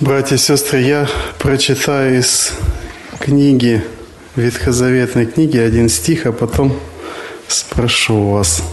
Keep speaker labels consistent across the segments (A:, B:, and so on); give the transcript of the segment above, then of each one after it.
A: Братья и сестры, я прочитаю из книги, ветхозаветной книги, один стих, а потом спрошу вас.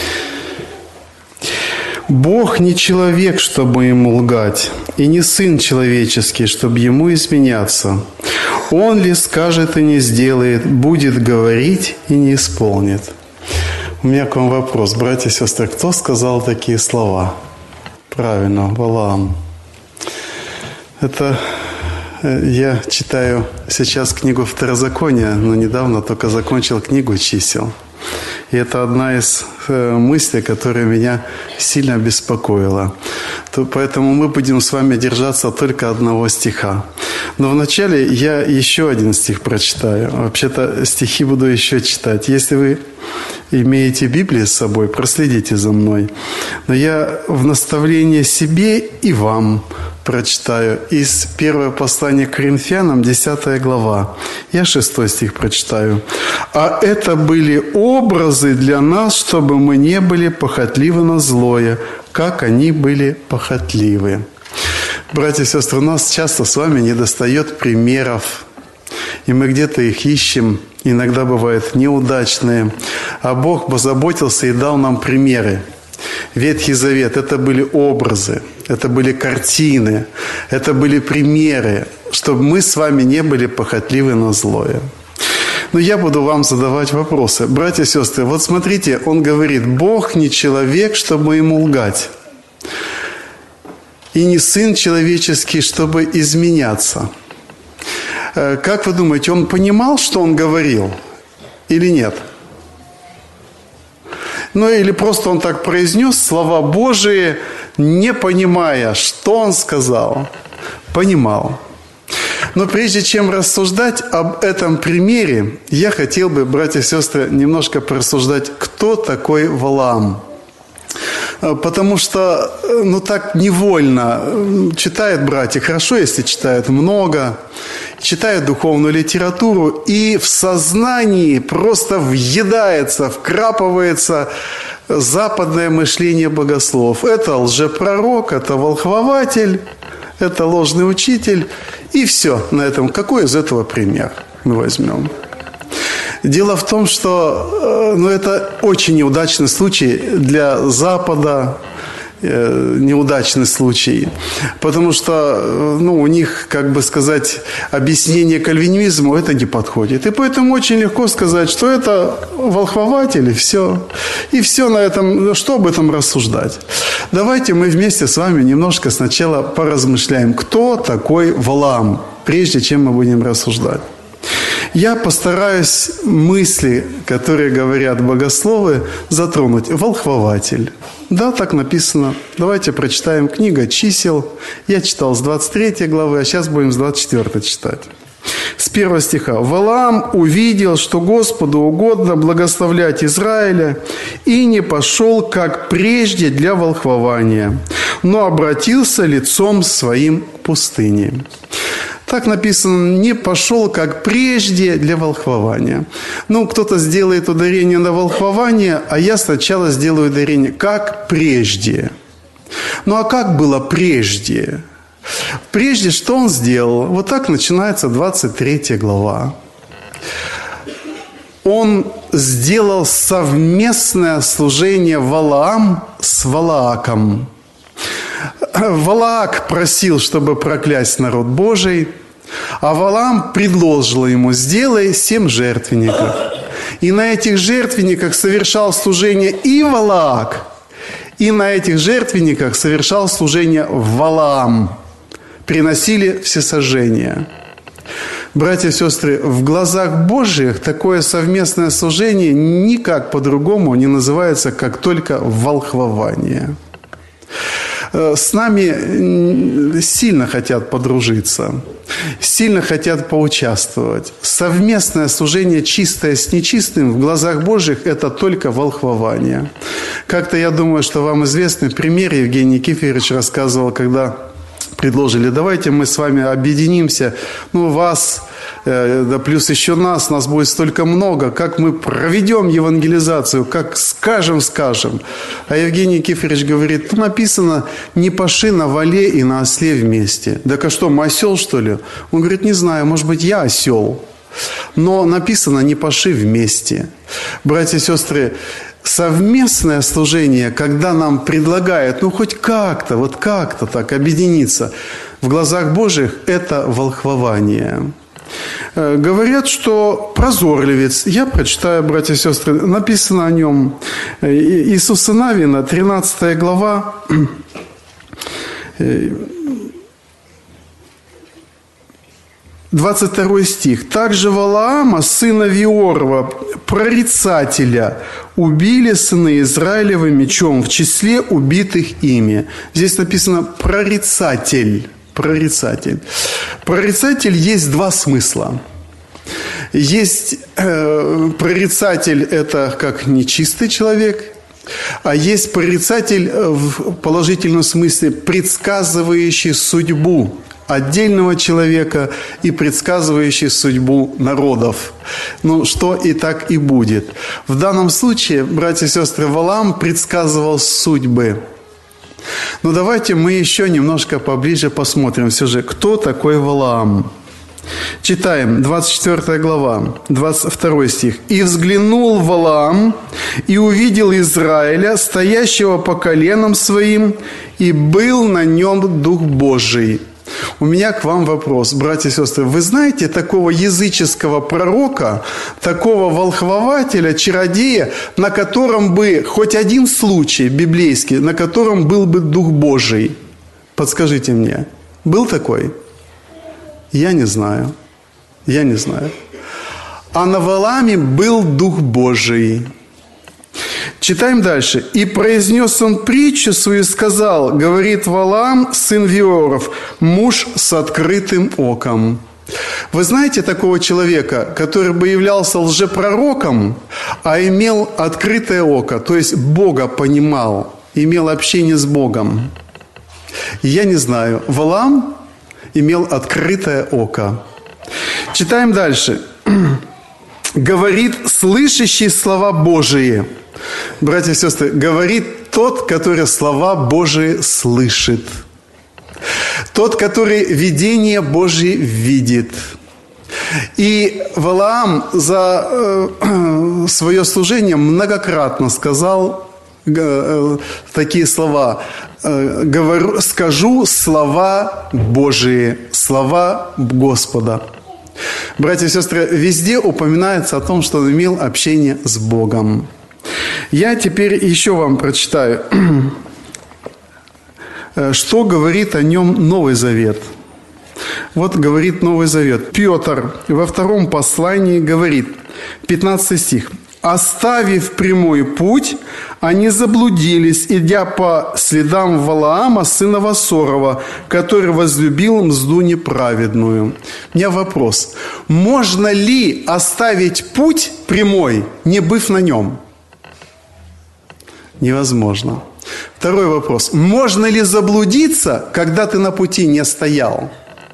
A: «Бог не человек, чтобы ему лгать, и не сын человеческий, чтобы ему изменяться. Он ли скажет и не сделает, будет говорить и не исполнит». У меня к вам вопрос, братья и сестры, кто сказал такие слова? Правильно, Валаам. Это я читаю сейчас книгу Второзакония, но недавно только закончил книгу чисел. И это одна из мыслей, которая меня сильно беспокоила. Поэтому мы будем с вами держаться только одного стиха. Но вначале я еще один стих прочитаю. Вообще-то стихи буду еще читать. Если вы имеете Библию с собой, проследите за мной. Но я в наставление себе и вам прочитаю из первого послания к Коринфянам, 10 глава. Я 6 стих прочитаю. «А это были образы для нас, чтобы мы не были похотливы на злое, как они были похотливы». Братья и сестры, у нас часто с вами недостает примеров, и мы где-то их ищем, иногда бывают неудачные, а Бог позаботился и дал нам примеры. Ветхий Завет – это были образы, это были картины, это были примеры, чтобы мы с вами не были похотливы на злое. Но я буду вам задавать вопросы. Братья и сестры, вот смотрите, он говорит, Бог не человек, чтобы ему лгать, и не сын человеческий, чтобы изменяться. Как вы думаете, он понимал, что он говорил, или нет? Ну или просто он так произнес слова Божии, не понимая, что он сказал. Понимал. Но прежде чем рассуждать об этом примере, я хотел бы, братья и сестры, немножко порассуждать, кто такой Валаам. Потому что, так невольно читают братья, хорошо, если читают много, читают духовную литературу, и в сознании просто въедается, вкрапывается западное мышление богословов. Это лжепророк, это волхвователь, это ложный учитель, и все на этом. Какой из этого пример мы возьмем? Дело в том, что это очень неудачный случай для Запада, неудачный случай, потому что у них, объяснение кальвинизму это не подходит. И поэтому очень легко сказать, что это волхвователь, и все. И все на этом, что об этом рассуждать. Давайте мы вместе с вами немножко сначала поразмышляем, кто такой Валаам, прежде чем мы будем рассуждать. Я постараюсь мысли, которые говорят богословы, затронуть. Волхвователь. Да, так написано. Давайте прочитаем книга чисел. Я читал с 23 главы, а сейчас будем с 24 читать. С 1 стиха. «Валаам увидел, что Господу угодно благословлять Израиля, и не пошел, как прежде, для волхвования, но обратился лицом своим к пустыне». Так написано, не пошел, как прежде, для волхвования. Кто-то сделает ударение на волхвование, а я сначала сделаю ударение, как прежде. А как было прежде? Прежде что он сделал? Вот так начинается 23 глава. Он сделал совместное служение Валаам с Валааком. Валаак просил, чтобы проклясть народ Божий, а Валаам предложил ему, сделай 7 жертвенников. И на этих жертвенниках совершал служение и Валаак, и на этих жертвенниках совершал служение Валаам. Приносили всесожжения. Братья и сестры, в глазах Божьих такое совместное служение никак по-другому не называется, как только волхвование. С нами сильно хотят подружиться, сильно хотят поучаствовать. Совместное служение чистое с нечистым в глазах Божьих – это только волхвование. Как-то, я думаю, что вам известный пример, Евгений Никифорович рассказывал, когда предложили, давайте мы с вами объединимся, вас да плюс еще нас будет столько много, как мы проведем евангелизацию, как скажем. А Евгений Киферич говорит, тут написано, не паши на воле и на осле вместе. Так а что, мы осел, что ли? Он говорит, не знаю, может быть, я осел. Но написано, не паши вместе. Братья и сестры, совместное служение, когда нам предлагают, хоть как-то, вот как-то так объединиться, в глазах Божьих это волхвование. Говорят, что прозорливец, я прочитаю, братья и сестры, написано о нем, Иисуса Навина, 13 глава, 22 стих. «Также Валаама, сына Виорова, прорицателя, убили сыны Израилева мечом в числе убитых ими». Здесь написано «прорицатель». Прорицатель. Прорицатель есть два смысла. Есть прорицатель – это как нечистый человек, а есть прорицатель в положительном смысле, предсказывающий судьбу отдельного человека и предсказывающий судьбу народов. Что и так и будет. В данном случае, братья и сестры, Валаам предсказывал судьбы. Давайте мы еще немножко поближе посмотрим все же, кто такой Валаам. Читаем, 24 глава, 22 стих. «И взглянул Валаам, и увидел Израиля, стоящего по коленам своим, и был на нем Дух Божий». У меня к вам вопрос, братья и сестры. Вы знаете такого языческого пророка, такого волхвователя, чародея, на котором бы хоть один случай библейский, на котором был бы Дух Божий? Подскажите мне, был такой? Я не знаю. А на Валааме был Дух Божий. Читаем дальше. «И произнес он притчу свою и сказал, говорит Валаам, сын Виоров, муж с открытым оком». Вы знаете такого человека, который бы являлся лжепророком, а имел открытое око, то есть Бога понимал, имел общение с Богом? Я не знаю. Валаам имел открытое око. Читаем дальше. «Говорит слышащий слова Божии». Братья и сестры, говорит тот, который слова Божии слышит. Тот, который видение Божие видит. И Валаам за свое служение многократно сказал такие слова. «Скажу слова Божии, слова Господа». Братья и сестры, везде упоминается о том, что он имел общение с Богом. Я теперь еще вам прочитаю, что говорит о нем Новый Завет. Вот говорит Новый Завет. Петр во втором послании говорит, 15 стих. «Оставив прямой путь, они заблудились, идя по следам Валаама, сына Васорова, который возлюбил мзду неправедную». У меня вопрос. Можно ли оставить путь прямой, не быв на нем? Невозможно. Второй вопрос. Можно ли заблудиться, когда ты на пути не стоял?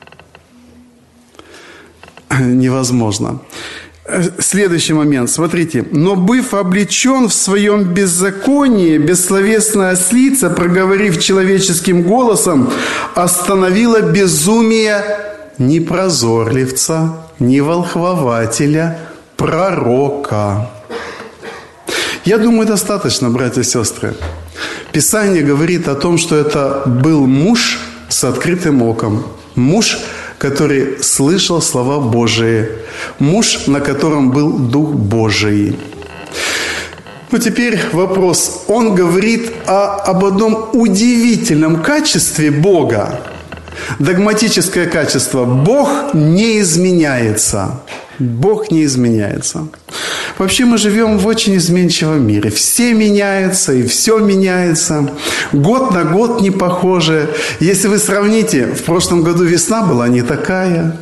A: Невозможно. Следующий момент, смотрите. «Но, быв облечен в своем беззаконии, бессловесная ослица, проговорив человеческим голосом, остановила безумие не прозорливца, не волхвователя, пророка». Я думаю, достаточно, братья и сестры. Писание говорит о том, что это был муж с открытым оком. Муж, который слышал слова Божии. Муж, на котором был Дух Божий. Теперь вопрос. Он говорит об одном удивительном качестве Бога. Догматическое качество. Бог не изменяется. Бог не изменяется. Вообще мы живем в очень изменчивом мире. Все меняются, и все меняется. Год на год не похоже. Если вы сравните, в прошлом году весна была не такая.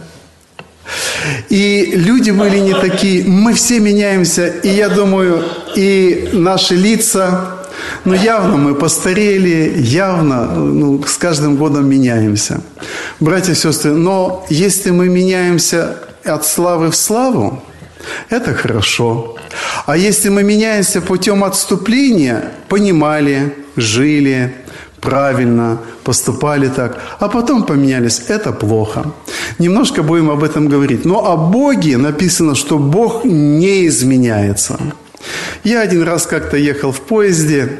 A: И люди были не такие. Мы все меняемся. И я думаю, и наши лица, явно мы постарели, явно с каждым годом меняемся. Братья и сестры, но если мы меняемся, от славы в славу, это хорошо. А если мы меняемся путем отступления, понимали, жили правильно, поступали так, а потом поменялись, это плохо. Немножко будем об этом говорить. Но о Боге написано, что Бог не изменяется. Я один раз как-то ехал в поезде,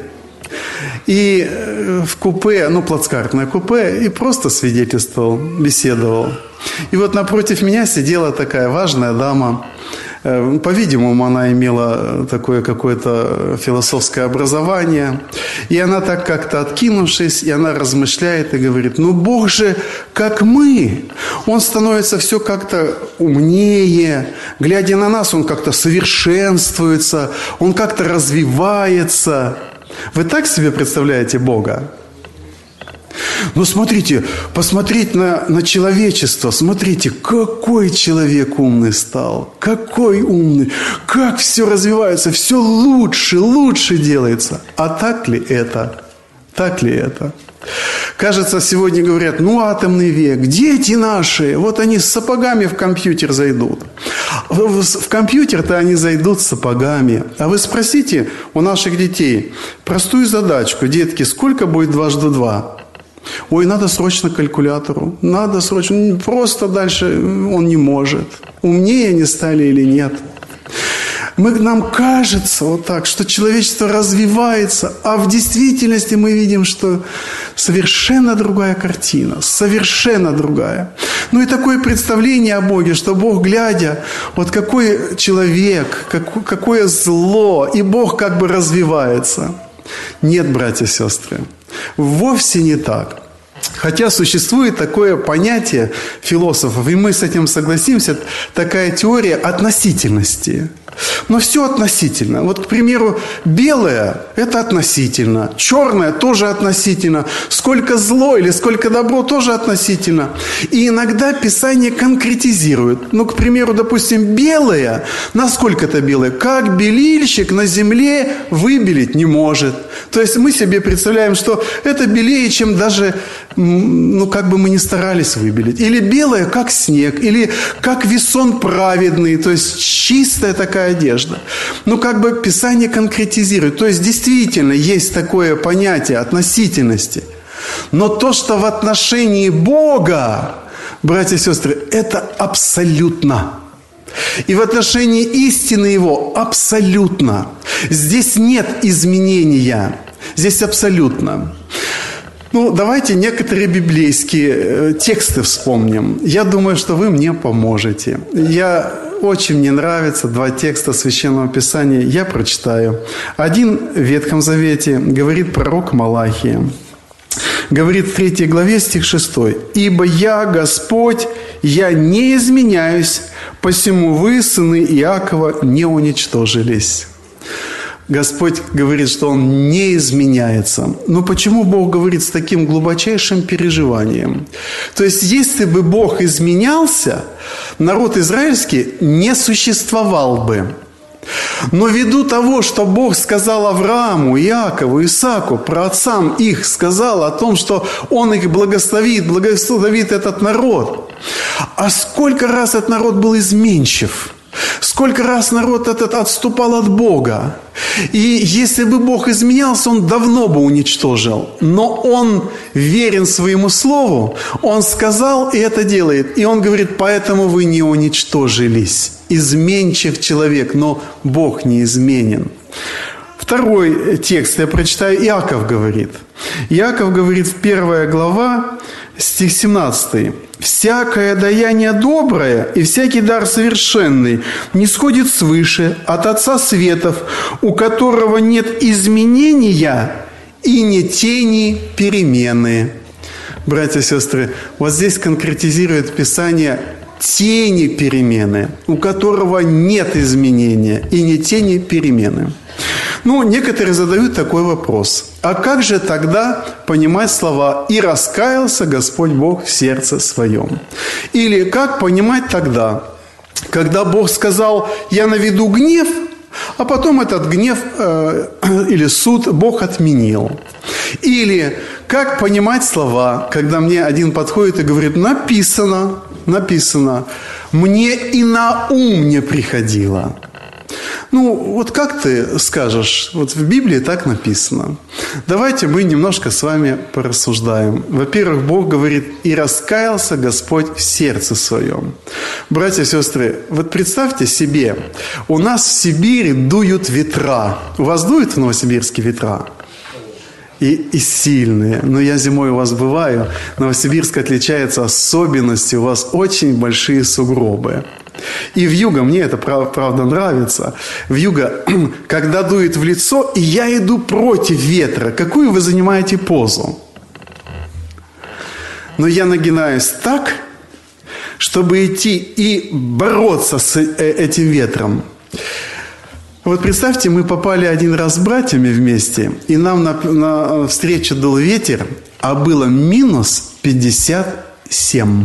A: и в купе, плацкартное купе, и просто свидетельствовал, беседовал. И вот напротив меня сидела такая важная дама. По-видимому, она имела такое какое-то философское образование. И она так как-то откинувшись, и она размышляет и говорит: Бог же, как мы. Он становится все как-то умнее. Глядя на нас, Он как-то совершенствуется, Он как-то развивается. Вы так себе представляете Бога? Смотрите, посмотреть на человечество. Смотрите, какой человек умный стал. Какой умный. Как все развивается, все лучше делается. А так ли это? Так ли это? Кажется, сегодня говорят: атомный век, дети наши, вот они с сапогами в компьютер зайдут. В компьютер-то они зайдут с сапогами. А вы спросите у наших детей простую задачку: детки, сколько будет 2 × 2? Ой, надо срочно калькулятору. Надо срочно. Просто дальше он не может. Умнее они стали или нет. Нам кажется вот так, что человечество развивается, а в действительности мы видим, что совершенно другая картина, совершенно другая. И такое представление о Боге, что Бог, глядя, вот какой человек, какое зло, и Бог как бы развивается. Нет, братья и сестры, вовсе не так. Хотя существует такое понятие философов, и мы с этим согласимся, такая теория относительности. Но все относительно. Вот, к примеру, белое – это относительно. Черное – тоже относительно. Сколько зло или сколько добро – тоже относительно. И иногда Писание конкретизирует. К примеру, допустим, белое. Насколько это белое? Как белильщик на земле выбелить не может. То есть мы себе представляем, что это белее, чем даже, как бы мы ни старались выбелить. Или белое, как снег. Или как весон праведный. То есть чистая такая одежда. Как бы Писание конкретизирует. То есть действительно есть такое понятие относительности. Но то, что в отношении Бога, братья и сестры, это абсолютно. И в отношении истины Его абсолютно. Здесь нет изменения. Здесь абсолютно. Давайте некоторые библейские тексты вспомним. Я думаю, что вы мне поможете. Очень мне нравятся 2 текста Священного Писания. Я прочитаю. Один в Ветхом Завете говорит пророк Малахия. Говорит в 3 главе, стих 6. «Ибо я, Господь, я не изменяюсь, посему вы, сыны Иакова, не уничтожились». Господь говорит, что Он не изменяется. Но почему Бог говорит с таким глубочайшим переживанием? То есть, если бы Бог изменялся, народ израильский не существовал бы. Но ввиду того, что Бог сказал Аврааму, Иакову, Исааку, праотцам их сказал о том, что Он их благословит этот народ. А сколько раз этот народ был изменчив? Сколько раз народ этот отступал от Бога. И если бы Бог изменялся, Он давно бы уничтожил. Но Он верен своему слову. Он сказал, и это делает. И Он говорит: поэтому вы не уничтожились. Изменчив человек, но Бог не изменен. Второй текст я прочитаю. Иаков говорит. Иаков говорит в 1 глава, стих 17. «Всякое даяние доброе и всякий дар совершенный не сходит свыше от Отца Светов, у которого нет изменения и не тени перемены». Братья и сестры, вот здесь конкретизирует Писание тени перемены, у которого нет изменения и не тени перемены. Некоторые задают такой вопрос. А как же тогда понимать слова «и раскаялся Господь Бог в сердце своем»? Или как понимать тогда, когда Бог сказал «я наведу гнев», а потом этот гнев или суд Бог отменил? Или как понимать слова, когда мне один подходит и говорит: написано, мне и на ум не приходило. Ну, вот как ты скажешь, вот в Библии так написано. Давайте мы немножко с вами порассуждаем. Во-первых, Бог говорит, и раскаялся Господь в сердце своем. Братья и сестры, вот представьте себе, у нас в Сибири дуют ветра. У вас дуют в Новосибирске ветра? И сильные. Но я зимой у вас бываю. Новосибирск отличается особенностью. У вас очень большие сугробы. И вьюга, мне это правда нравится. Вьюга, когда дует в лицо, и я иду против ветра. Какую вы занимаете позу? Но я нагинаюсь так, чтобы идти и бороться с этим ветром. Вот представьте, мы попали один раз с братьями вместе, и нам на встречу дул ветер, а было минус 57.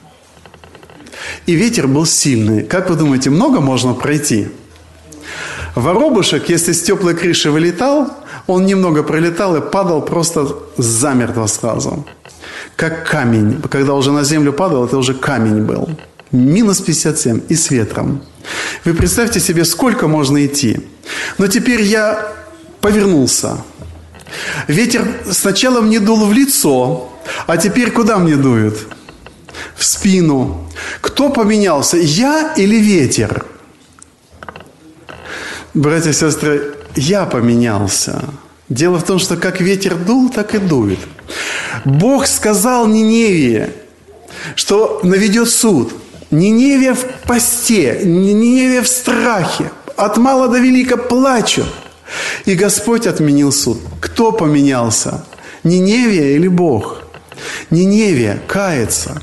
A: И ветер был сильный. Как вы думаете, много можно пройти? Воробушек, если с теплой крыши вылетал, он немного пролетал и падал просто замертво сразу. Как камень. Когда уже на землю падал, это уже камень был. Минус 57 и с ветром. Вы представьте себе, сколько можно идти. Но теперь я повернулся. Ветер сначала мне дул в лицо, а теперь куда мне дует? В спину. Кто поменялся, я или ветер? Братья и сестры, я поменялся. Дело в том, что как ветер дул, так и дует. Бог сказал Ниневии, что наведет суд. Ниневия в посте, Ниневия в страхе, от мала до велика плачут. И Господь отменил суд. Кто поменялся? Ниневия или Бог? Ниневия кается.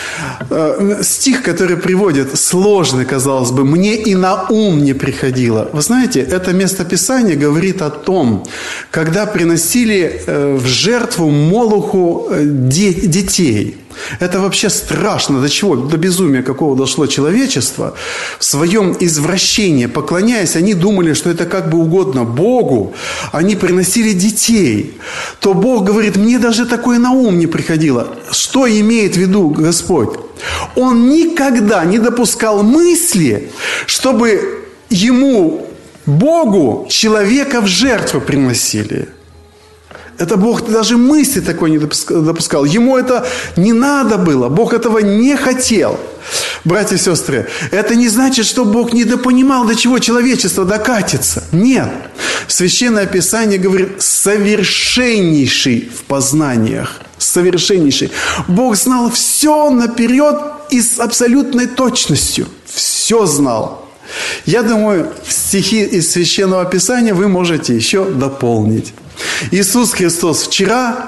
A: Стих, который приводит, сложный, казалось бы, мне и на ум не приходило. Вы знаете, это местописание говорит о том, когда приносили в жертву Молоху детей. Это вообще страшно. До чего? До безумия какого дошло человечество. В своем извращении, поклоняясь, они думали, что это как бы угодно Богу. Они приносили детей. То Бог говорит, мне даже такое на ум не приходило. Что имеет в виду Господь? Он никогда не допускал мысли, чтобы ему, Богу, человека в жертву приносили. Это Бог даже мысли такой не допускал. Ему это не надо было. Бог этого не хотел. Братья и сестры, это не значит, что Бог недопонимал, до чего человечество докатится. Нет. Священное Писание говорит, совершеннейший в познаниях. Совершеннейший. Бог знал все наперед и с абсолютной точностью. Все знал. Я думаю, стихи из Священного Писания вы можете еще дополнить. Иисус Христос вчера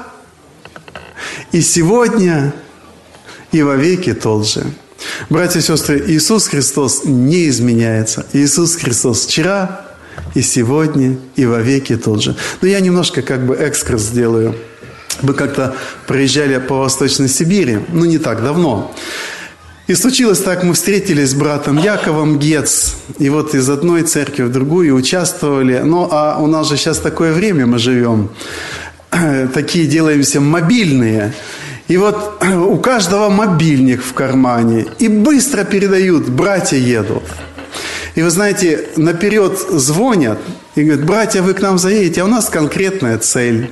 A: и сегодня и вовеки тот же. Братья и сестры, Иисус Христос не изменяется. Иисус Христос вчера и сегодня и вовеки тот же. Но я немножко как бы экскурс сделаю. Мы как-то проезжали по Восточной Сибири, не так давно. И случилось так, мы встретились с братом Яковом Гец, и вот из одной церкви в другую участвовали. Ну, а у нас же сейчас такое время мы живем, такие делаемся мобильные. И вот у каждого мобильник в кармане, и быстро передают, братья едут. И вы знаете, наперед звонят, и говорят, братья, вы к нам заедете, а у нас конкретная цель.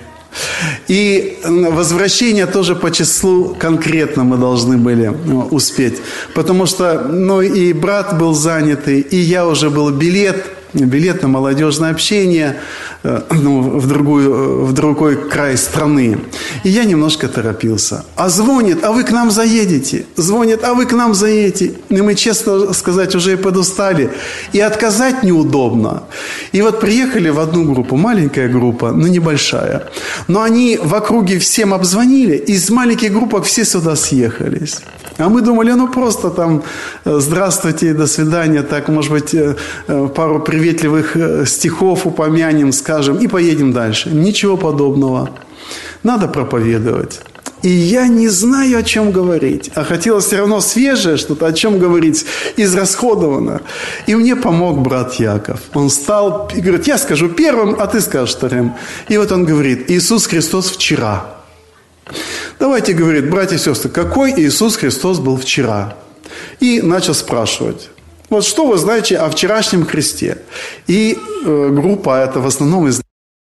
A: И возвращение тоже по числу конкретно мы должны были успеть. Потому что, и брат был занятый, и я уже был билет на молодежное общение в другой край страны. И я немножко торопился. А звонит, а вы к нам заедете. Звонит, а вы к нам заедете. И мы, честно сказать, уже и подустали. И отказать неудобно. И вот приехали в одну группу, маленькая группа, небольшая. Но они в округе всем обзвонили, и из маленьких группок все сюда съехались. А мы думали, просто там здравствуйте, до свидания, так, может быть, пару приветливых стихов упомянем, скажем, и поедем дальше. Ничего подобного. Надо проповедовать. И я не знаю, о чем говорить. А хотелось все равно свежее что-то, о чем говорить, израсходовано. И мне помог брат Яков. Он встал и говорит, я скажу первым, а ты скажешь вторым. И вот он говорит, Иисус Христос вчера. Давайте, говорит, братья и сестры, какой Иисус Христос был вчера? и начал спрашивать. Вот что вы знаете о вчерашнем Христе? И группа, это в основном из...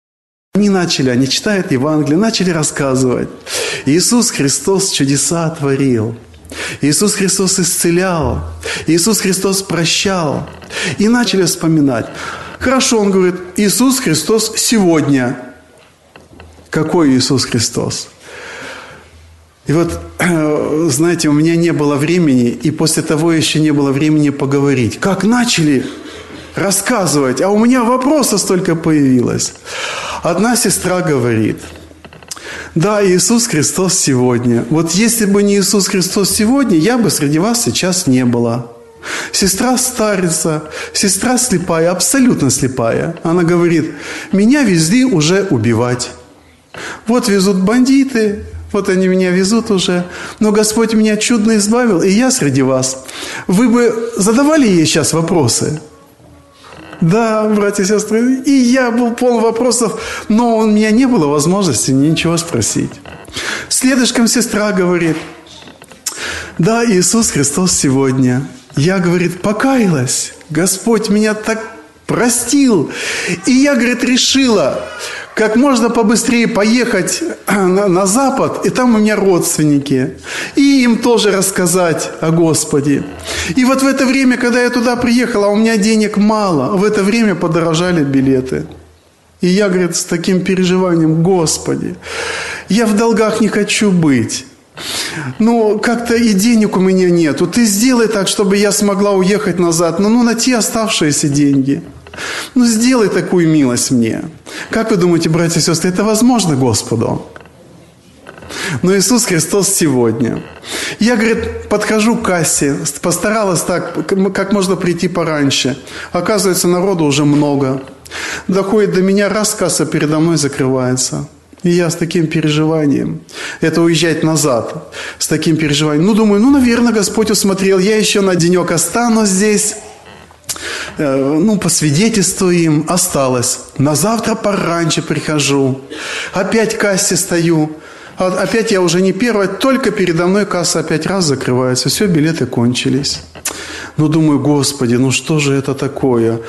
A: Они читают Евангелие, начали рассказывать. Иисус Христос чудеса творил. Иисус Христос исцелял. Иисус Христос прощал. И начали вспоминать. Хорошо, он говорит, Иисус Христос сегодня. Какой Иисус Христос? И вот, знаете, у меня не было времени, и после того еще не было времени поговорить. Как начали рассказывать, а у меня вопросов столько появилось. Одна сестра говорит, да, Иисус Христос сегодня. Вот если бы не Иисус Христос сегодня, я бы среди вас сейчас не было. Сестра старица, сестра слепая, абсолютно слепая. Она говорит, меня везли уже убивать. Вот везут бандиты, вот они меня везут уже. Но Господь меня чудно избавил, и я среди вас. Вы бы задавали ей сейчас вопросы? Да, братья и сестры, и я был полон вопросов, но у меня не было возможности ничего спросить. Следующим сестра говорит, да, Иисус Христос сегодня. Я, говорит, покаялась, Господь меня так простил. И я, говорит, решила, как можно побыстрее поехать на Запад, и там у меня родственники, и им тоже рассказать о Господе. И вот в это время, когда я туда приехала, у меня денег мало, в это время подорожали билеты. И я, говорит, с таким переживанием, Господи, я в долгах не хочу быть. Ну, как-то и денег у меня нету. Ты сделай так, чтобы я смогла уехать назад, ну на те оставшиеся деньги. Ну, сделай такую милость мне. Как вы думаете, братья и сестры, это возможно Господу? Но Иисус Христос сегодня. Я, говорит, подхожу к кассе, постаралась так, как можно прийти пораньше. Оказывается, народу уже много. Доходит до меня, раз касса передо мной закрывается. И я с таким переживанием, это уезжать назад, с таким переживанием. Ну, думаю, наверное, Господь усмотрел, я еще на денек останусь здесь. Посвидетельствую им, осталось. На завтра пораньше прихожу. Опять к кассе стою. Опять я уже не первая, только передо мной касса опять раз закрывается. Все, билеты кончились. Думаю, Господи, что же это такое?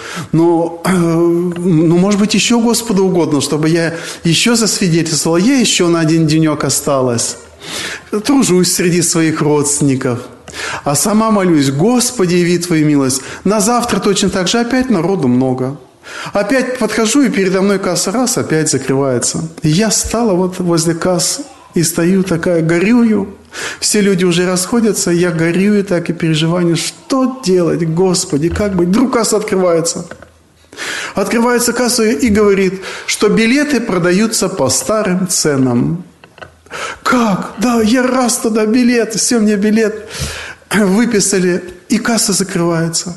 A: Может быть, еще Господу угодно, чтобы я еще засвидетельствовала. Я еще на один денек осталась. Тружусь среди своих родственников. А сама молюсь, Господи, яви Твою милость. На завтра точно так же опять народу много. Опять подхожу, и передо мной касса раз, опять закрывается. И я стала вот возле кассы и стою такая, горюю. Все люди уже расходятся, я горюю так и переживаю, что делать, Господи, как быть? Вдруг касса открывается. Открывается касса и говорит, что билеты продаются по старым ценам. Как? Да, я раз туда билет, все, мне билет выписали, и касса закрывается.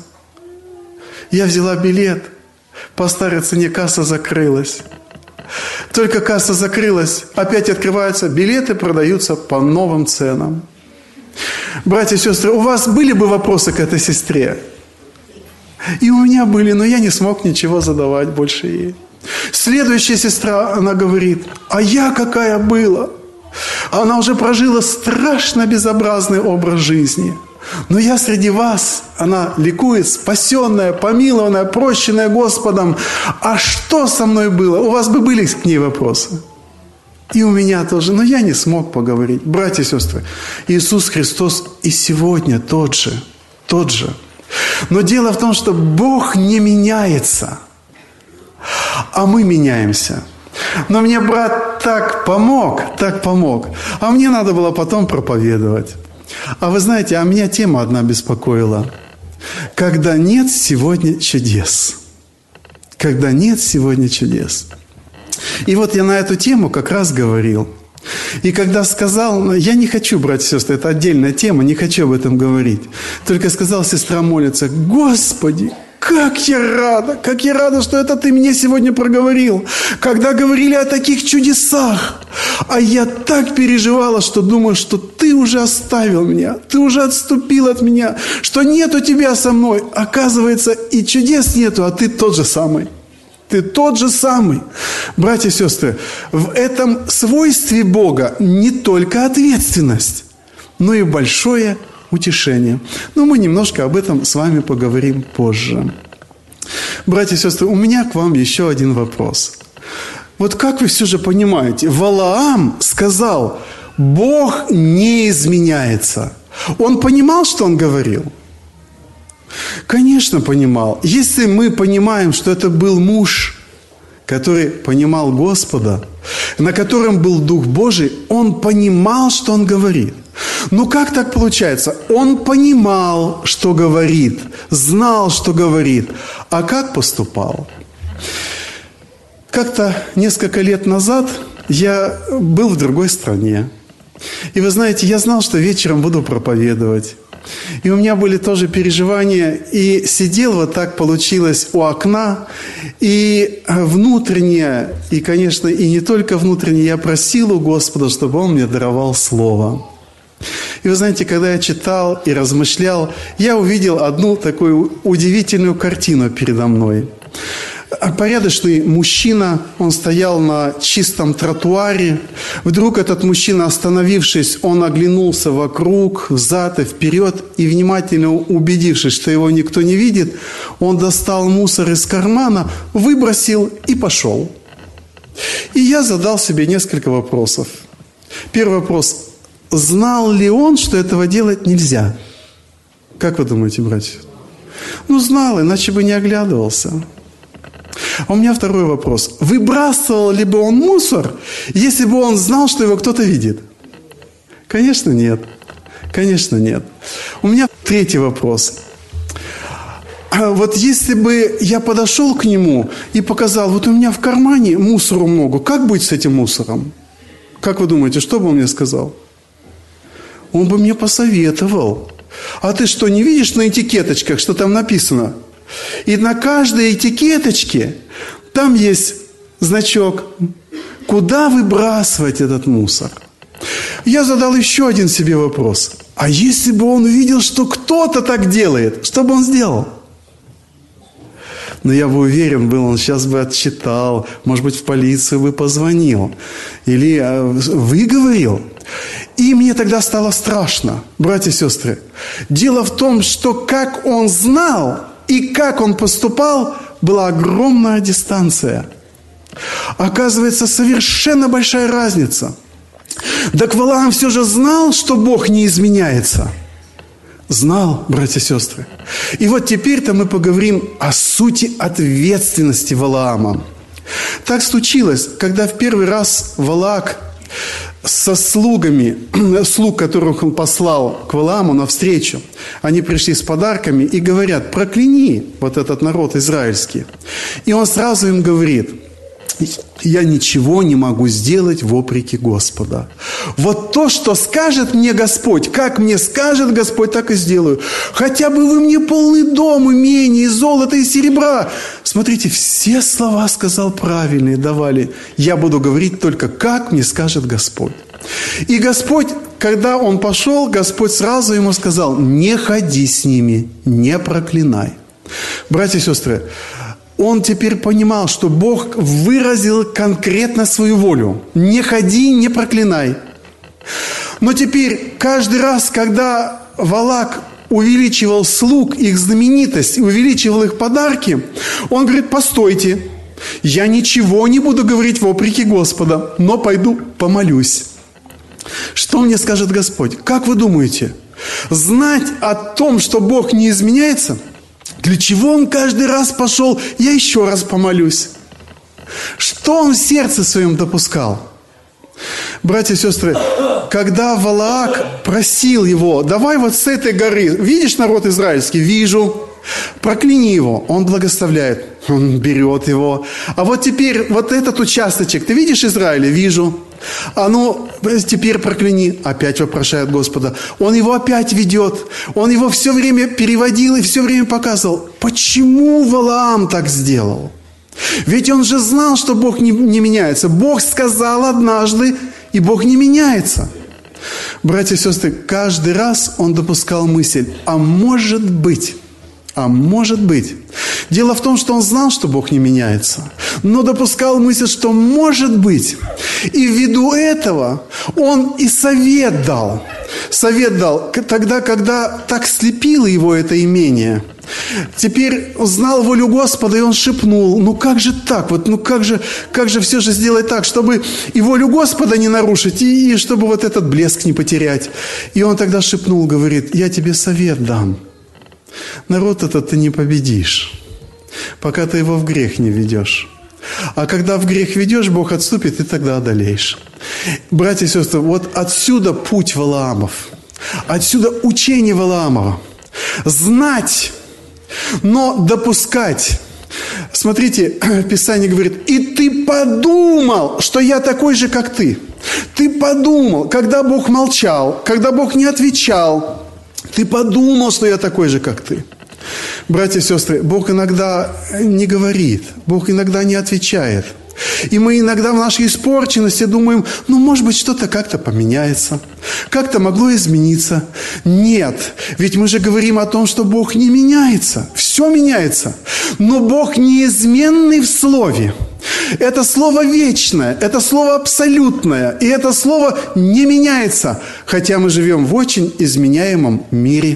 A: Я взяла билет, по старой цене касса закрылась. Только касса закрылась, опять открываются, билеты продаются по новым ценам. Братья и сестры, у вас были бы вопросы к этой сестре? И у меня были, но я не смог ничего задавать больше ей. Следующая сестра, она говорит, а я какая была? Она уже прожила страшно безобразный образ жизни. Но я среди вас, она ликует, спасенная, помилованная, прощенная Господом. А что со мной было? У вас бы были к ней вопросы? И у меня тоже. Но я не смог поговорить. Братья и сестры, Иисус Христос и сегодня тот же. Но дело в том, что Бог не меняется, а мы меняемся. Но мне брат так помог, а мне надо было потом проповедовать. А вы знаете, меня тема одна беспокоила. Когда нет сегодня чудес. Когда нет сегодня чудес. И вот я на эту тему как раз говорил. И когда сказал, я не хочу, братья и сестры, это отдельная тема, не хочу об этом говорить. Только сказал, сестра молится, Господи, как я рада, что это Ты мне сегодня проговорил. Когда говорили о таких чудесах, а я так переживала, что думаю, что Ты уже оставил меня, Ты уже отступил от меня, что нету Тебя со мной. Оказывается, и чудес нету, а Ты тот же самый. Ты тот же самый. Братья и сестры, в этом свойстве Бога не только ответственность, но и большое утешение. Но мы немножко об этом с вами поговорим позже. Братья и сестры, у меня к вам еще один вопрос. Вот как вы все же понимаете, Валаам сказал, Бог не изменяется. Он понимал, что он говорил? Конечно, понимал. Если мы понимаем, что это был муж, который понимал Господа, на котором был Дух Божий, он понимал, что он говорит. Но как так получается? Он понимал, что говорит, знал, что говорит, а как поступал? Как-то несколько лет назад я был в другой стране. И вы знаете, я знал, что вечером буду проповедовать. И у меня были тоже переживания. И сидел вот так получилось у окна. И внутренне, и, конечно, и не только внутренне, я просил у Господа, чтобы Он мне даровал Слово. И вы знаете, когда я читал и размышлял, я увидел одну такую удивительную картину передо мной. Порядочный мужчина, он стоял на чистом тротуаре. Вдруг этот мужчина, остановившись, он оглянулся вокруг, взад и вперед, и внимательно убедившись, что его никто не видит, он достал мусор из кармана, выбросил и пошел. И я задал себе несколько вопросов. Первый вопрос. Знал ли он, что этого делать нельзя? Как вы думаете, братья? Ну, знал, иначе бы не оглядывался. А у меня второй вопрос. Выбрасывал ли бы он мусор, если бы он знал, что его кто-то видит? Конечно, нет. Конечно, нет. У меня третий вопрос. Вот если бы я подошел к нему и показал, вот у меня в кармане мусору много, как быть с этим мусором? Как вы думаете, что бы он мне сказал? Он бы мне посоветовал. А ты что, не видишь на этикеточках, что там написано? И на каждой этикеточке там есть значок, куда выбрасывать этот мусор. Я задал еще один себе вопрос. А если бы он увидел, что кто-то так делает, что бы он сделал? Но я бы уверен был, он сейчас бы отчитал, может быть, в полицию бы позвонил или выговорил. И мне тогда стало страшно, братья и сестры. Дело в том, что как он знал и как он поступал, была огромная дистанция. Оказывается, совершенно большая разница. Так Валаам все же знал, что Бог не изменяется. Знал, братья и сестры. И вот теперь-то мы поговорим о сути ответственности Валаама. Так случилось, когда в первый раз Валаак со слугами, слуг, которых он послал к Валааму навстречу, они пришли с подарками и говорят, прокляни вот этот народ израильский. И он сразу им говорит, я ничего не могу сделать вопреки Господа. Вот то, что скажет мне Господь, как мне скажет Господь, так и сделаю. Хотя бы вы мне полный дом, имение, золота и серебра. Смотрите, все слова сказал правильные, давали. Я буду говорить только, как мне скажет Господь. И Господь, когда он пошел, Господь сразу ему сказал, не ходи с ними, не проклинай. Братья и сестры, он теперь понимал, что Бог выразил конкретно свою волю. Не ходи, не проклинай. Но теперь каждый раз, когда Валаак увеличивал слуг, их знаменитость, увеличивал их подарки, он говорит, постойте, я ничего не буду говорить вопреки Господа, но пойду помолюсь. Что мне скажет Господь? Как вы думаете? Знать о том, что Бог не изменяется? Для чего он каждый раз пошел, я еще раз помолюсь? Что он в сердце своем допускал? Братья и сестры, когда Валаак просил его, давай вот с этой горы, видишь народ израильский? Вижу. Прокляни его. Он благословляет. Он берет его. А вот теперь вот этот участочек, ты видишь Израиля? Вижу. А ну, теперь прокляни. Опять вопрошает Господа. Он его опять ведет. Он его все время переводил и все время показывал. Почему Валаам так сделал? Ведь он же знал, что Бог не меняется. Бог сказал однажды, и Бог не меняется. Братья и сестры, каждый раз он допускал мысль, а может быть. Дело в том, что он знал, что Бог не меняется, но допускал мысль, что может быть. И ввиду этого он и совет дал. совет дал? Тогда, когда так слепило его это имение. Теперь знал волю Господа, и он шепнул: ну как же так? Вот, ну как же все же сделать так, чтобы и волю Господа не нарушить, и чтобы вот этот блеск не потерять. И он тогда шепнул, говорит: я тебе совет дам. Народ этот ты не победишь, пока ты его в грех не ведешь. А когда в грех ведешь, Бог отступит, и тогда одолеешь. Братья и сестры, вот отсюда путь Валаамов. Отсюда учение Валаамова. Знать, но допускать. Смотрите, Писание говорит: и ты подумал, что я такой же, как ты. Ты подумал, когда Бог молчал, когда Бог не отвечал, ты подумал, что я такой же, как ты. Братья и сестры, Бог иногда не говорит, Бог иногда не отвечает. И мы иногда в нашей испорченности думаем: ну, может быть, что-то как-то поменяется, как-то могло измениться. Нет, ведь мы же говорим о том, что Бог не меняется, все меняется. Но Бог неизменный в слове. Это слово вечное, это слово абсолютное, и это слово не меняется, хотя мы живем в очень изменяемом мире,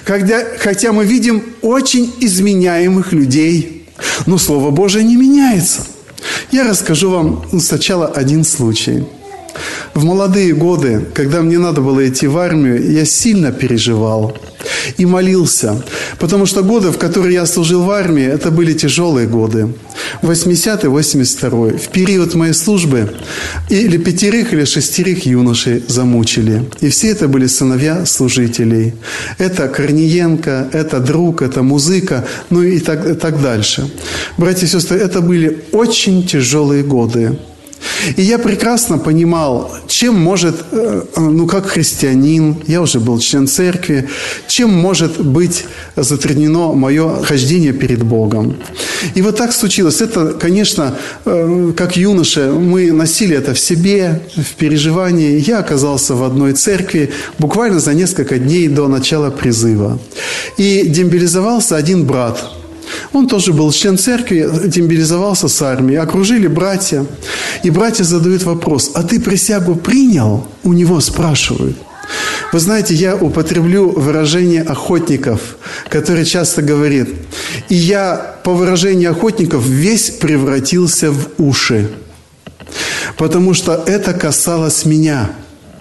A: хотя мы видим очень изменяемых людей, но Слово Божие не меняется. Я расскажу вам сначала один случай. В молодые годы, когда мне надо было идти в армию, я сильно переживал и молился, потому что годы, в которые я служил в армии, это были тяжелые годы. 80-й, 82-й. В период моей службы или 5 или 6 юношей замучили. И все это были сыновья служителей. Это Корниенко, это друг, это музыка, ну и так дальше. Братья и сестры, это были очень тяжелые годы. И я прекрасно понимал, чем может, как христианин, я уже был член церкви, чем может быть затруднено мое хождение перед Богом. И вот так случилось. Это, конечно, как юноша, мы носили это в себе, в переживании. Я оказался в одной церкви буквально за несколько дней до начала призыва. И демобилизовался один брат. Он тоже был член церкви, демобилизовался с армией. Окружили братья. И братья задают вопрос: а ты присягу принял? У него спрашивают. Вы знаете, я употреблю выражение охотников, который часто говорит: и я, по выражению охотников, весь превратился в уши. Потому что это касалось меня,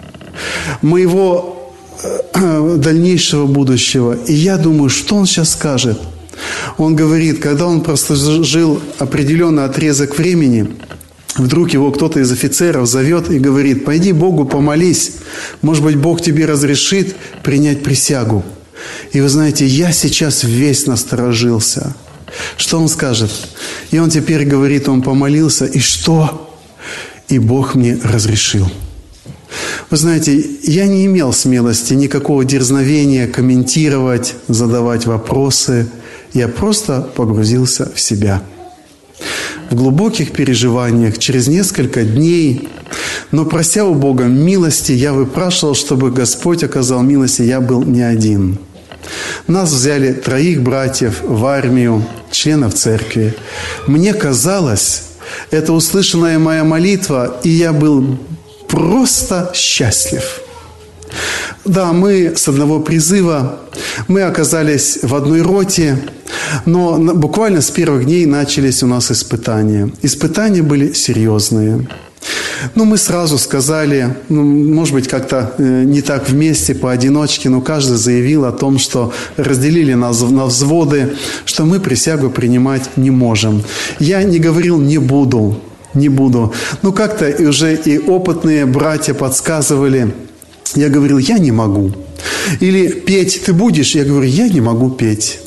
A: моего дальнейшего будущего. И я думаю, что он сейчас скажет? Он говорит, когда он просто жил определенный отрезок времени, вдруг его кто-то из офицеров зовет и говорит: пойди Богу помолись, может быть, Бог тебе разрешит принять присягу. И вы знаете, я сейчас весь насторожился. Что он скажет? И он теперь говорит, он помолился, и что? И Бог мне разрешил. Вы знаете, я не имел смелости, никакого дерзновения комментировать, задавать вопросы. Я просто погрузился в себя. В глубоких переживаниях, через несколько дней, но прося у Бога милости, я выпрашивал, чтобы Господь оказал милости, я был не один. Нас взяли 3 братьев в армию, членов церкви. Мне казалось, это услышанная моя молитва, и я был просто счастлив. Да, мы с одного призыва, мы оказались в одной роте, но буквально с первых дней начались у нас испытания. Испытания были серьезные. Мы сразу сказали, может быть, как-то не так вместе, поодиночке, но каждый заявил о том, что разделили нас на взводы, что мы присягу принимать не можем. Я не говорил «не буду». Как-то уже и опытные братья подсказывали. Я говорил: я не могу. Или петь ты будешь? Я говорю: я не могу петь.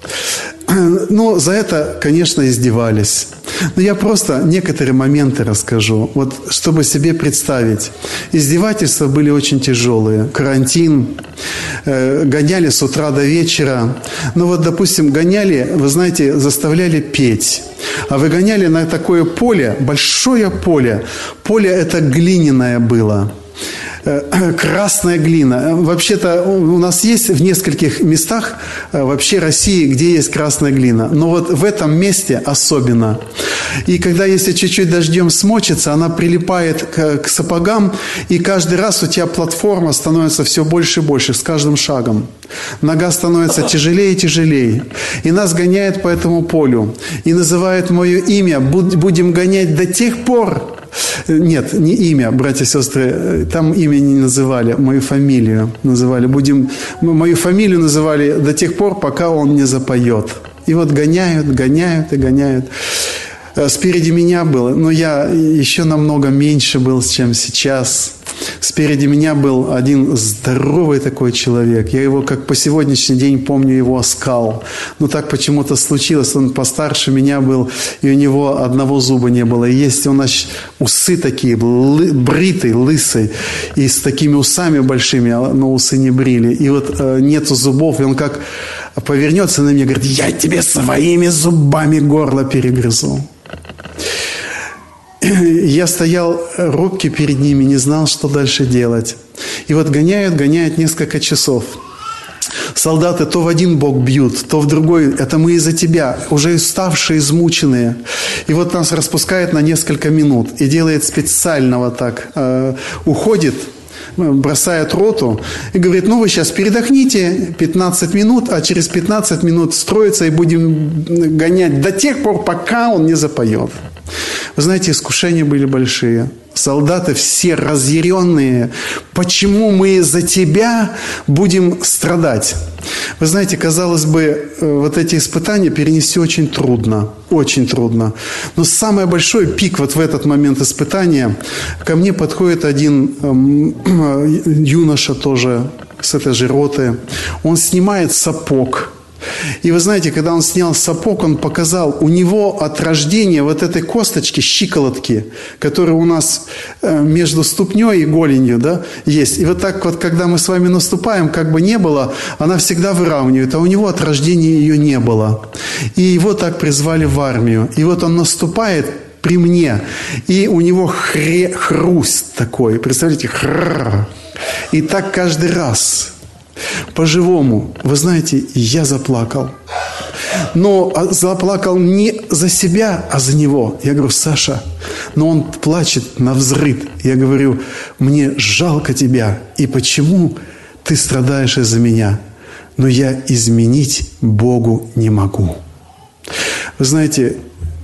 A: Но за это, конечно, издевались. Но я просто некоторые моменты расскажу, вот чтобы себе представить. Издевательства были очень тяжелые. Карантин, гоняли с утра до вечера. Допустим, гоняли, вы знаете, заставляли петь. А выгоняли на такое поле, большое поле. Поле это глиняное было. красная глина. Вообще-то у нас есть в нескольких местах вообще России, где есть красная глина. Но вот в этом месте особенно. И когда если чуть-чуть дождем смочится, она прилипает к сапогам, и каждый раз у тебя платформа становится все больше и больше с каждым шагом. Нога становится тяжелее и тяжелее. И нас гоняет по этому полю. И называют мое имя. Будем гонять до тех пор. Нет, не имя, братья и сестры. Там имя не называли, мою фамилию называли. Мою фамилию называли до тех пор, пока он не запоет. И вот гоняют, гоняют и гоняют. Спереди меня было, но я еще намного меньше был, чем сейчас. Спереди меня был один здоровый такой человек. Я его, как по сегодняшний день, помню его оскал. Но так почему-то случилось. Он постарше меня был, и у него одного зуба не было. И есть у нас усы такие, бритый, лысый, и с такими усами большими, но усы не брили. И вот нету зубов, и он как повернется на меня и говорит: я тебе своими зубами горло перегрызу. Я стоял робкий перед ними, не знал, что дальше делать. И вот гоняют несколько часов. Солдаты то в один бок бьют, то в другой. Это мы из-за тебя, уже уставшие, измученные. И вот нас распускает на несколько минут. И делает специально вот так. Уходит, бросает роту и говорит: ну вы сейчас передохните 15 минут, а через 15 минут строится и будем гонять до тех пор, пока он не запоет. Вы знаете, искушения были большие. Солдаты все разъяренные. Почему мы из-за тебя будем страдать? Вы знаете, казалось бы, вот эти испытания перенести очень трудно. Очень трудно. Но самый большой пик вот в этот момент испытания, ко мне подходит один юноша тоже с этой же роты. Он снимает сапог. И вы знаете, когда он снял сапог, он показал, у него от рождения вот этой косточки, щиколотки, которая у нас между ступней и голенью, да, есть. И вот так вот, когда мы с вами наступаем, как бы не было, она всегда выравнивает, а у него от рождения ее не было. И его так призвали в армию. И вот он наступает при мне, и у него хруст такой, представляете, и так каждый раз. По-живому, вы знаете, я заплакал. Но заплакал не за себя, а за него. Я говорю: Саша, но он плачет навзрыд. Я говорю: мне жалко тебя. И почему ты страдаешь из-за меня? Но я изменить Богу не могу. Вы знаете,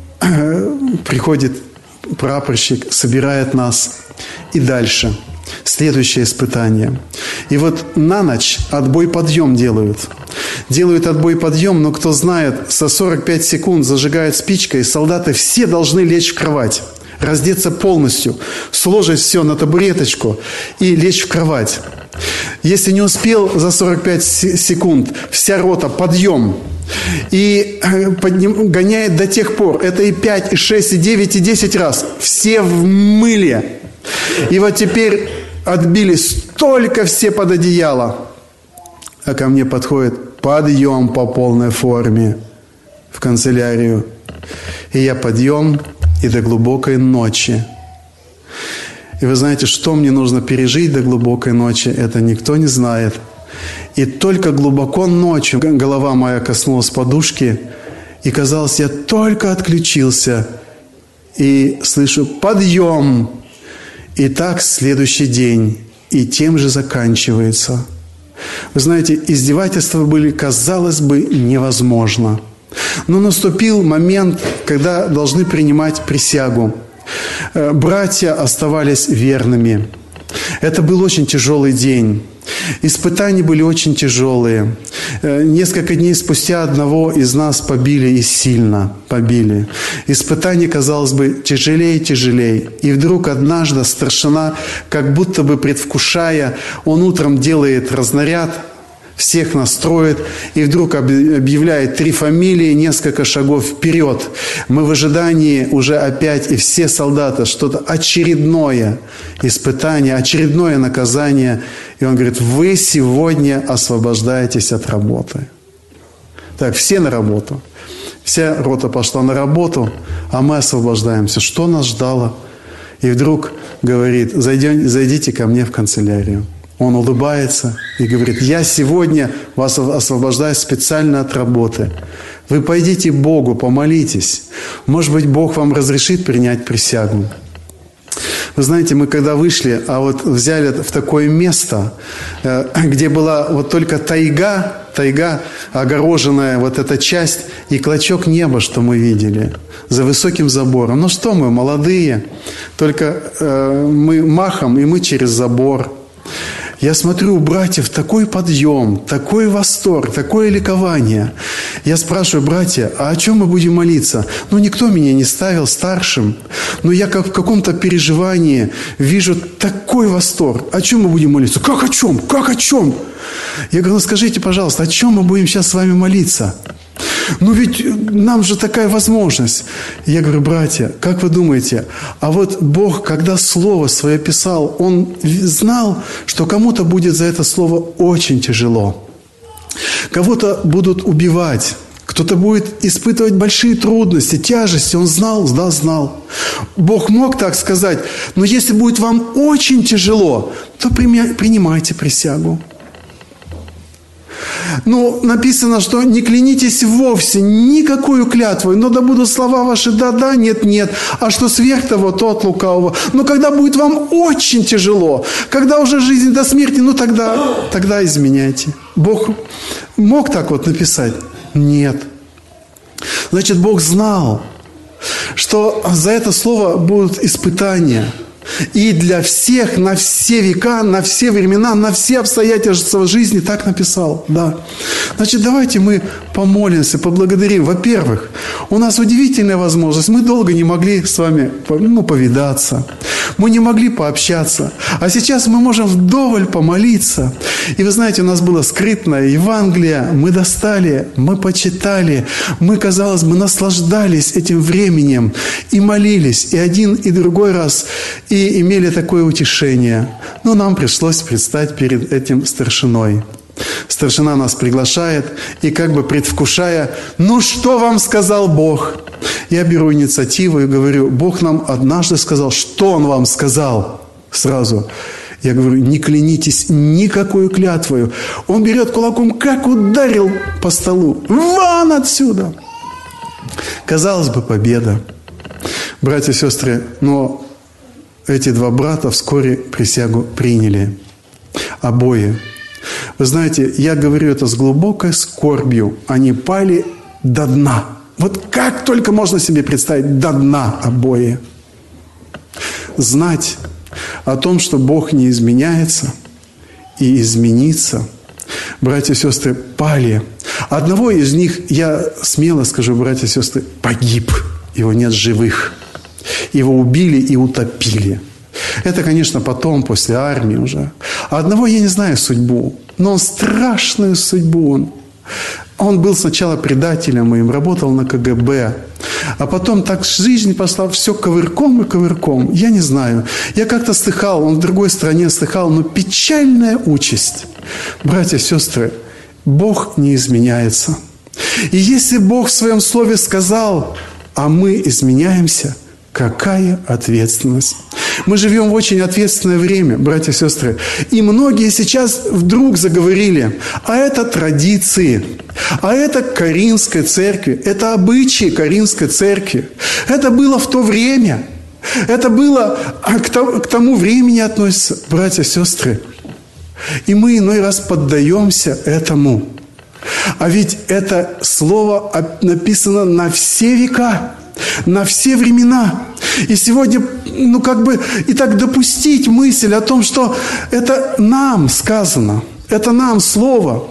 A: приходит прапорщик, собирает нас и дальше. Следующее испытание. И вот на ночь отбой-подъем делают. Делают отбой-подъем, но кто знает, за 45 секунд зажигают спичкой, и солдаты все должны лечь в кровать, раздеться полностью, сложить все на табуреточку и лечь в кровать. Если не успел за 45 секунд, вся рота подъем. И гоняет до тех пор. Это и 5, и 6, и 9, и 10 раз. Все в мыле. И вот теперь отбились только все под одеяло. А ко мне подходит: подъем по полной форме в канцелярию. И я подъем и до глубокой ночи. И вы знаете, что мне нужно пережить до глубокой ночи, это никто не знает. И только глубоко ночью голова моя коснулась подушки, и казалось, я только отключился. И слышу: подъем! И так следующий день, и тем же заканчивается. Вы знаете, издевательства были, казалось бы, невозможно. Но наступил момент, когда должны принимать присягу. Братья оставались верными. Это был очень тяжелый день. Испытания были очень тяжелые. Несколько дней спустя одного из нас побили, и сильно побили. Испытание, казалось бы, тяжелее и тяжелее. И вдруг однажды старшина, как будто бы предвкушая, он утром делает разнаряд, всех настроит, и вдруг объявляет 3 фамилии, несколько шагов вперед. Мы в ожидании уже опять, и все солдаты, что-то очередное испытание, очередное наказание. И он говорит: вы сегодня освобождаетесь от работы. Так, все на работу. Вся рота пошла на работу, а мы освобождаемся. Что нас ждало? И вдруг говорит: зайдите ко мне в канцелярию. Он улыбается и говорит: я сегодня вас освобождаю специально от работы. Вы пойдите к Богу, помолитесь. Может быть, Бог вам разрешит принять присягу. Вы знаете, мы когда вышли, а вот взяли в такое место, где была вот только тайга, огороженная вот эта часть, и клочок неба, что мы видели, за высоким забором. Ну что мы, молодые, только мы махом, и мы через забор. Я смотрю, у братьев такой подъем, такой восторг, такое ликование. Я спрашиваю: братья, а о чем мы будем молиться? Ну, никто меня не ставил старшим, но я как в каком-то переживании вижу такой восторг. О чем мы будем молиться? Как о чем? Как о чем? Я говорю: ну, скажите, пожалуйста, о чем мы будем сейчас с вами молиться? Ну ведь нам же такая возможность. Я говорю: братья, как вы думаете, а вот Бог, когда Слово Свое писал, Он знал, что кому-то будет за это Слово очень тяжело. Кого-то будут убивать, кто-то будет испытывать большие трудности, тяжести. Он знал, да, знал. Бог мог так сказать: но если будет вам очень тяжело, то принимайте присягу. Ну, написано, что не клянитесь вовсе никакую клятвой, но да будут слова ваши да-да, нет-нет, а что сверх того, то от лукавого. Но когда будет вам очень тяжело, когда уже жизнь до смерти, ну тогда изменяйте. Бог мог так вот написать? Нет. Значит, Бог знал, что за это слово будут испытания. И для всех, на все века, на все времена, на все обстоятельства жизни так написал. Да. Значит, давайте мы помолимся, поблагодарим. Во-первых, у нас удивительная возможность. Мы долго не могли с вами повидаться. Мы не могли пообщаться. А сейчас мы можем вдоволь помолиться. И вы знаете, у нас было скрытное Евангелие. Мы достали, мы почитали. Мы, казалось бы, наслаждались этим временем. И молились и один, и другой раз. И имели такое утешение. Но нам пришлось предстать перед этим старшиной. Старшина нас приглашает, и как бы предвкушая: ну что вам сказал Бог? Я беру инициативу и говорю: Бог нам однажды сказал. Что Он вам сказал? Сразу. Я говорю: не клянитесь никакой клятвою. Он берет кулаком, как ударил по столу. Вон отсюда! Казалось бы, победа. Братья и сестры, но эти два брата вскоре присягу приняли. Обои. Вы знаете, я говорю это с глубокой скорбью. Они пали до дна. Вот как только можно себе представить, до дна обои. Знать о том, что Бог не изменяется и изменится. Братья и сестры, пали. Одного из них, я смело скажу, братья и сестры, погиб. Его нет живых. Его убили и утопили. Это, конечно, потом, после армии уже. А одного я не знаю судьбу. Но он страшную судьбу. Он был сначала предателем моим, работал на КГБ. А потом так жизнь пошла все ковырком и ковырком. Я не знаю. Я как-то слыхал, он в другой стране слыхал, но печальная участь. Братья и сестры, Бог не изменяется. И если Бог в Своем Слове сказал, а мы изменяемся, какая ответственность. Мы живем в очень ответственное время, братья и сестры. И многие сейчас вдруг заговорили, а это традиции, а это Каринской церкви, это обычаи Каринской церкви. Это было в то время. Это было к тому времени относится, братья и сестры. И мы иной раз поддаемся этому. А ведь это слово написано на все века. На все времена. И сегодня, и так допустить мысль о том, что это нам сказано, это нам слово,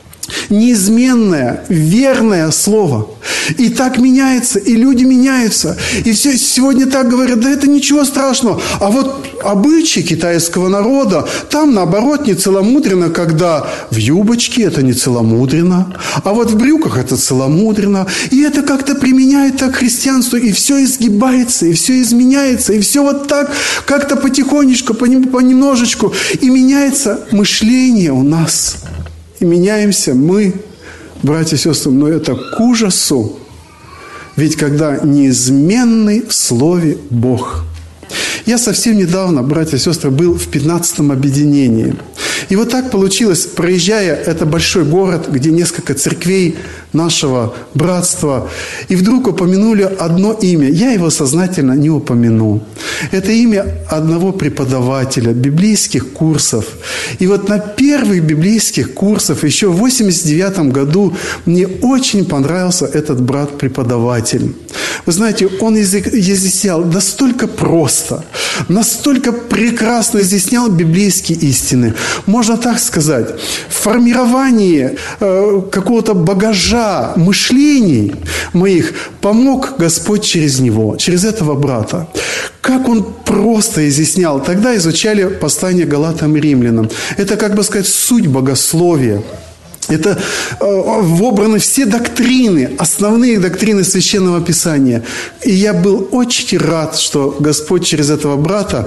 A: неизменное, верное слово. И так меняется, и люди меняются. И все сегодня так говорят: да это ничего страшного. А вот обычаи китайского народа, там наоборот не целомудренно, когда в юбочке это не целомудренно, а вот в брюках это целомудренно. И это как-то применяет так христианство, и все изгибается, и все изменяется, и все вот так как-то потихонечку, понемножечку. И меняется мышление у нас. И меняемся мы, братья и сестры, но это к ужасу. Ведь когда неизменный в Слове Бог. Я совсем недавно, братья и сестры, был в 15-м объединении. И вот так получилось, проезжая, это большой город, где несколько церквей нашего братства, и вдруг упомянули одно имя. Я его сознательно не упомяну. Это имя одного преподавателя библейских курсов. И вот на первых библейских курсах еще в 1989 году мне очень понравился этот брат-преподаватель. Вы знаете, он изъяснял настолько просто, настолько прекрасно изъяснял библейские истины. Можно так сказать, в формировании какого-то багажа мышлений моих помог Господь через него, через этого брата. Как он просто изъяснял. Тогда изучали послание Галатам и Римлянам. Это, как бы сказать, суть богословия. Это вобраны все доктрины, основные доктрины Священного Писания. И я был очень рад, что Господь через этого брата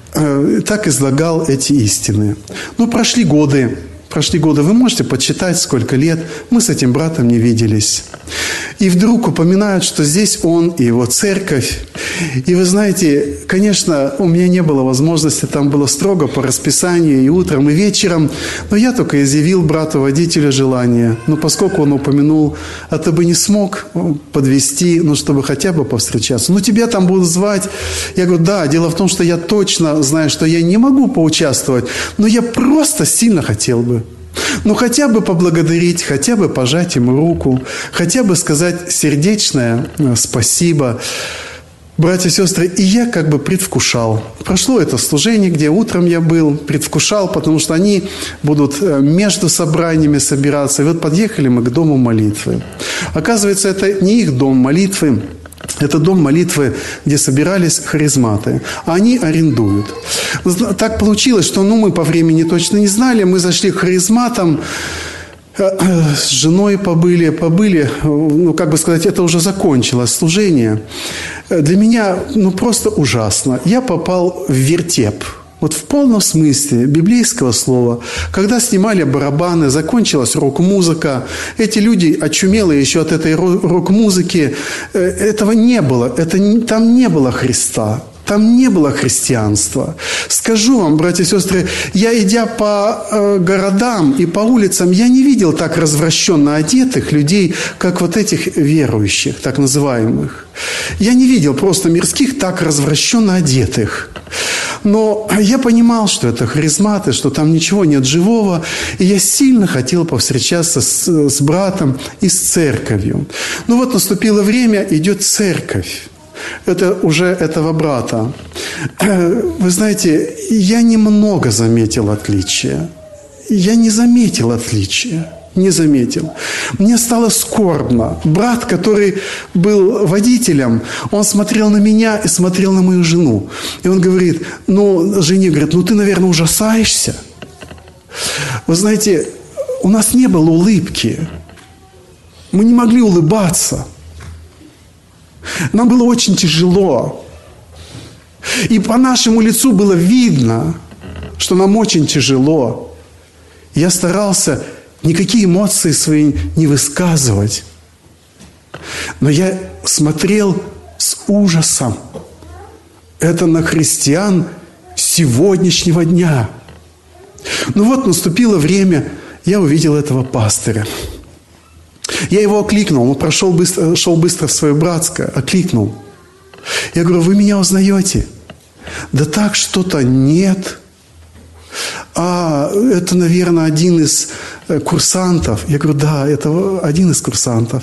A: так излагал эти истины. Но прошли годы. Вы можете подсчитать, сколько лет мы с этим братом не виделись. И вдруг упоминают, что здесь он и его церковь. И вы знаете, конечно, у меня не было возможности, там было строго по расписанию и утром, и вечером. Но я только изъявил брату-водителю желание. Но поскольку он упомянул, а ты бы не смог подвести, чтобы хотя бы повстречаться. Тебя там будут звать. Я говорю, да, дело в том, что я точно знаю, что я не могу поучаствовать, но я просто сильно хотел бы. Хотя бы поблагодарить, хотя бы пожать ему руку, хотя бы сказать сердечное спасибо. Братья и сестры, и я как бы предвкушал. Прошло это служение, где утром я был, предвкушал, потому что они будут между собраниями собираться. И вот подъехали мы к дому молитвы. Оказывается, это не их дом молитвы. Это дом молитвы, где собирались харизматы. А они арендуют. Так получилось, что мы по времени точно не знали. Мы зашли к харизматам, с женой побыли. Как бы сказать, это уже закончилось служение. Для меня просто ужасно. Я попал в вертеп. В полном смысле библейского слова. Когда снимали барабаны, закончилась рок-музыка. Эти люди, очумелые еще от этой рок-музыки, этого не было. Там не было Христа. Там не было христианства. Скажу вам, братья и сестры, я, идя по городам и по улицам, я не видел так развращенно одетых людей, как этих верующих, так называемых. Я не видел просто мирских так развращенно одетых. Но я понимал, что это харизматы, что там ничего нет живого. И я сильно хотел повстречаться с братом и с церковью. Наступило время, идет церковь. Это уже этого брата. Вы знаете, я немного заметил отличия. Я не заметил отличия. Не заметил. Мне стало скорбно. Брат, который был водителем, он смотрел на меня и смотрел на мою жену. И он говорит, жене говорит, ты, наверное, ужасаешься. Вы знаете, у нас не было улыбки. Мы не могли улыбаться. Нам было очень тяжело. И по нашему лицу было видно, что нам очень тяжело. Я старался никакие эмоции свои не высказывать. Но я смотрел с ужасом. Это на христиан сегодняшнего дня. Наступило время, я увидел этого пастыря. Я его окликнул, он шел быстро в свое братское, окликнул. Я говорю, вы меня узнаете? Да так, что-то нет. Это, наверное, один из курсантов. Я говорю, да, это один из курсантов.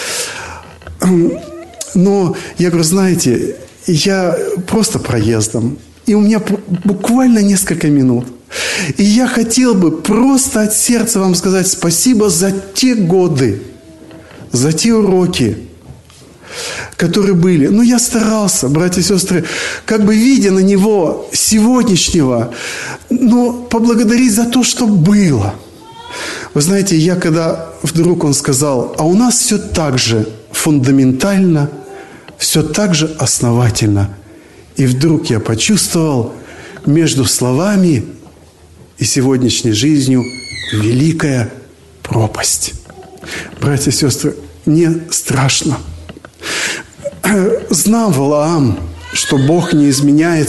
A: Но я говорю, знаете, я просто проездом. И у меня буквально несколько минут. И я хотел бы просто от сердца вам сказать спасибо за те годы, за те уроки, которые были. Я старался, братья и сестры, как бы видя на него сегодняшнего, поблагодарить за то, что было. Вы знаете, когда вдруг он сказал, а у нас все так же фундаментально, все так же основательно. И вдруг я почувствовал между словами и сегодняшней жизнью великая пропасть. Братья и сестры, мне страшно. Знал Валаам, что Бог не изменяется.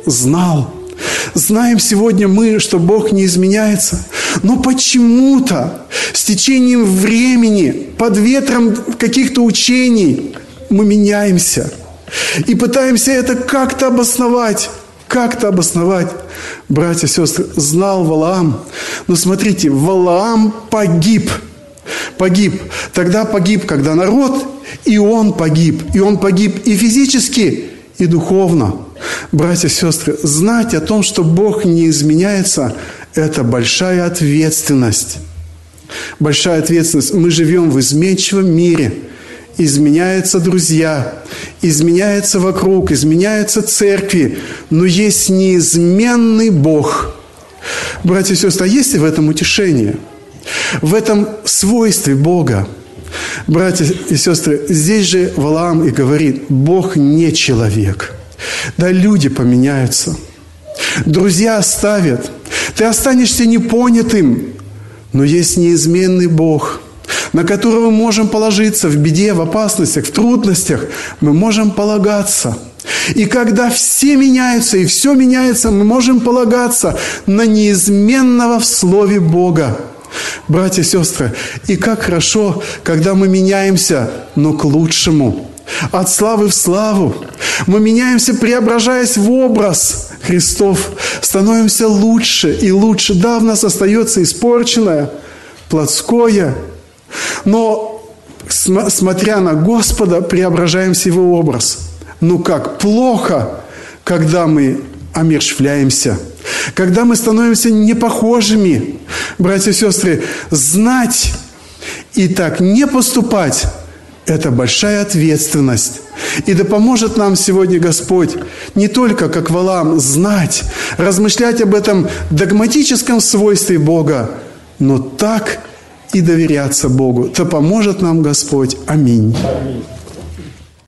A: знал. Знаем сегодня мы, что Бог не изменяется. Но почему-то с течением времени, под ветром каких-то учений мы меняемся. И пытаемся это как-то обосновать. Как-то обосновать. Братья и сестры, знал Валаам. Но смотрите, Валаам погиб. Погиб. Тогда погиб, когда народ, и он погиб. И он погиб и физически, и духовно. Братья и сестры, знать о том, что Бог не изменяется, это большая ответственность. Большая ответственность. Мы живем в изменчивом мире. Изменяются друзья, изменяется вокруг, изменяются церкви, но есть неизменный Бог. Братья и сестры, а есть ли в этом утешение? В этом свойстве Бога. Братья и сестры, здесь же Валаам и говорит: Бог не человек. Да, люди поменяются. Друзья оставят. Ты останешься непонятым. Но есть неизменный Бог, на которого мы можем положиться в беде, в опасностях, в трудностях. Мы можем полагаться. И когда все меняются и все меняется, мы можем полагаться на неизменного в Слове Бога. Братья и сестры, и как хорошо, когда мы меняемся, но к лучшему. От славы в славу. Мы меняемся, преображаясь в образ Христов. Становимся лучше и лучше. Да, в нас остается испорченное, плотское. Но, смотря на Господа, преображаемся в Его образ. Ну как плохо, когда мы омерщвляемся, когда мы становимся непохожими. Братья и сестры, знать и так не поступать – это большая ответственность. И да поможет нам сегодня Господь не только, как Валаам, знать, размышлять об этом догматическом свойстве Бога, но так и доверяться Богу. Да поможет нам Господь. Аминь.